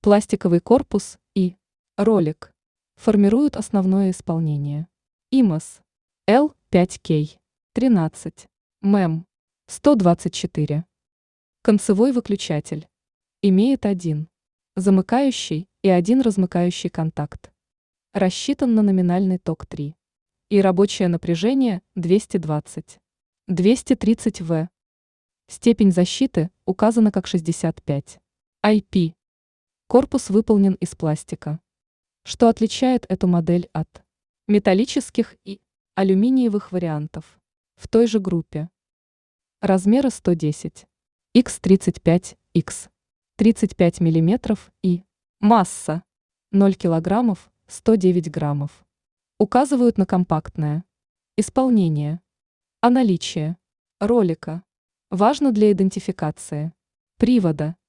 Пластиковый корпус и ролик формируют основное исполнение. ИМОС L5K 13 МЭМ 124. Концевой выключатель. Имеет один замыкающий и один размыкающий контакт. Рассчитан на номинальный ток 3. И рабочее напряжение 220. 230 В. Степень защиты указана как 65. IP. Корпус выполнен из пластика. Что отличает эту модель от металлических и алюминиевых вариантов в той же группе? Размеры 110, x35, x 35 мм и масса 0 кг 109 граммов. Указывают на компактное исполнение. А наличие ролика важно для идентификации привода